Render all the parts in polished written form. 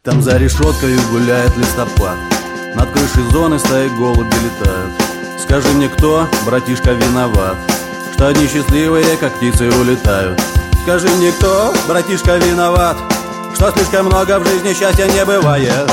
Там за решеткой гуляет листопад, над крышей зоны стаи голуби летают. Скажи мне, кто, братишка, виноват, что одни счастливые, как птицы, улетают? Скажи мне, кто, братишка, виноват, что слишком много в жизни счастья не бывает?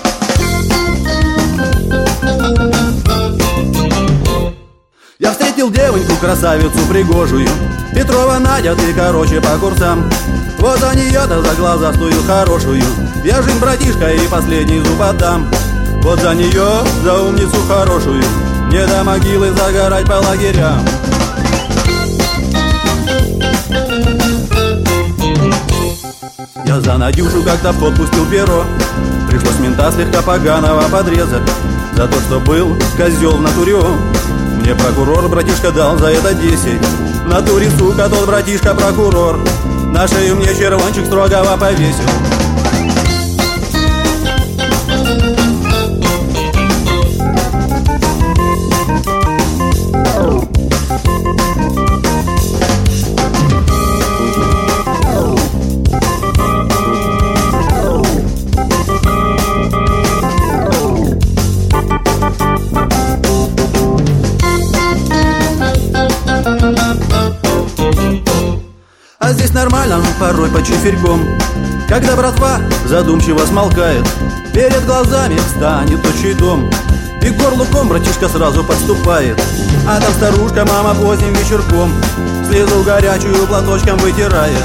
Я встретил девоньку, красавицу пригожую, Петрова Надя, ты короче по курсам. Вот за нее-то за глазастую хорошую я жим, братишка, и последний зуб отдам. Вот за нее, за умницу хорошую, не до могилы загорать по лагерям. Я за Надюшу как-то в ход пустил перо, пришлось мента слегка поганого подрезать за то, что был козел в натуре. Мне прокурор, братишка, дал за это 10. В натуре, сука, тот братишка прокурор, на шею мне червончик строгого повесил. А здесь нормально, порой по чиферьком, когда братва задумчиво смолкает, перед глазами встанет отчий дом, и к горлу ком братишка сразу подступает. А там старушка, мама, поздним вечерком слезу горячую платочком вытирает.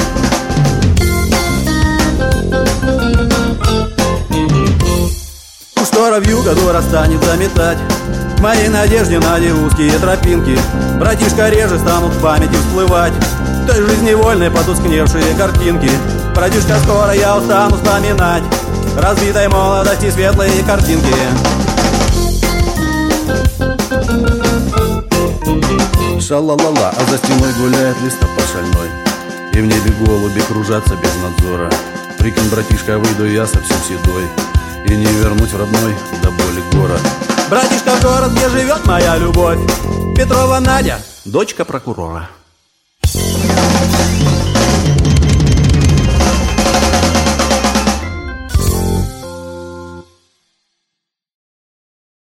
Уж то вьюга дура станет заметать в моей надежде на узкие тропинки, братишка, реже станут в памяти всплывать той жизни вольной потускневшие картинки. Братишка, скоро я устану вспоминать разбитой молодости светлые картинки. Ша-ла-ла-ла, а за стеной гуляет листопад шальной, и в небе голуби кружатся без надзора. Прикинь, братишка, выйду я совсем седой, и не вернуть в родной до боли город. Братишка, в город, где живет моя любовь, Петрова Надя, дочка прокурора.